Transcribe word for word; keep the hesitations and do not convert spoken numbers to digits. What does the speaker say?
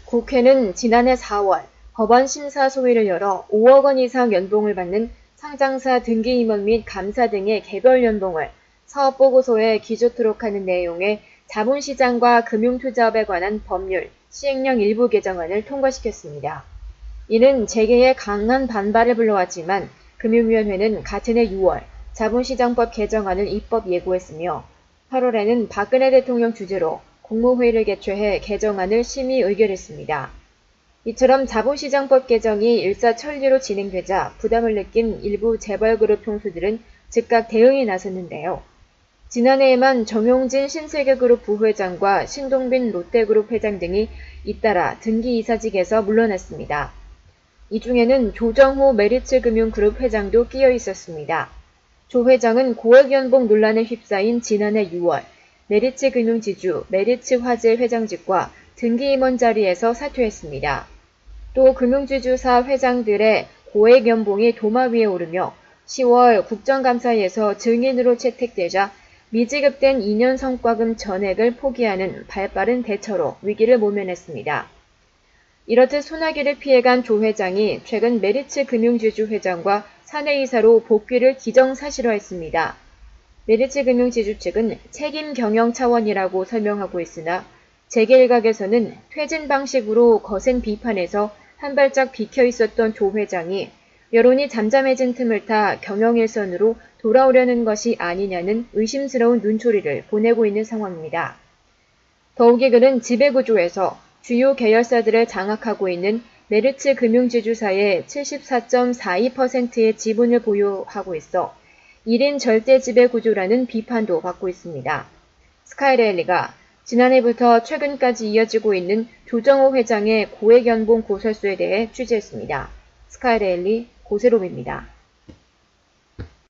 국회는 지난해 사월 법안 심사 소위를 열어 오억 원 이상 연봉을 받는 상장사 등기임원 및 감사 등의 개별 연봉을 사업보고서에 기재토록 하는 내용의 자본시장과 금융투자업에 관한 법률 시행령 일부 개정안을 통과시켰습니다. 이는 재개에 강한 반발을 불러왔지만 금융위원회는 같은 해 유월 자본시장법 개정안을 입법 예고했으며 팔월에는 박근혜 대통령 주재로 국무회의를 개최해 개정안을 심의 의결했습니다. 이처럼 자본시장법 개정이 일사천리로 진행되자 부담을 느낀 일부 재벌그룹 총수들은 즉각 대응에 나섰는데요. 지난해에만 정용진 신세계그룹 부회장과 신동빈 롯데그룹 회장 등이 잇따라 등기이사직에서 물러났습니다. 이 중에는 조정호 메리츠금융그룹 회장도 끼어 있었습니다. 조 회장은 고액 연봉 논란에 휩싸인 지난해 유월 메리츠금융지주 메리츠화재 회장직과 등기임원 자리에서 사퇴했습니다. 또 금융지주사 회장들의 고액 연봉이 도마 위에 오르며 시월 국정감사에서 증인으로 채택되자 미지급된 이 년 성과금 전액을 포기하는 발빠른 대처로 위기를 모면했습니다. 이렇듯 소나기를 피해간 조 회장이 최근 메리츠금융지주 회장과 사내이사로 복귀를 기정사실화했습니다. 메리츠금융지주 측은 책임 경영 차원이라고 설명하고 있으나 재계일각에서는 퇴진 방식으로 거센 비판에서 한 발짝 비켜 있었던 조 회장이 여론이 잠잠해진 틈을 타 경영 일선으로 돌아오려는 것이 아니냐는 의심스러운 눈초리를 보내고 있는 상황입니다. 더욱이 그는 지배구조에서 주요 계열사들을 장악하고 있는 메리츠금융지주사의 칠십사 점 사이 퍼센트의 지분을 보유하고 있어 일 인 절대 지배구조라는 비판도 받고 있습니다. 스카이데일리가 지난해부터 최근까지 이어지고 있는 조정호 회장의 고액 연봉 고설수에 대해 취재했습니다. 스카이데일리 고세롬입니다.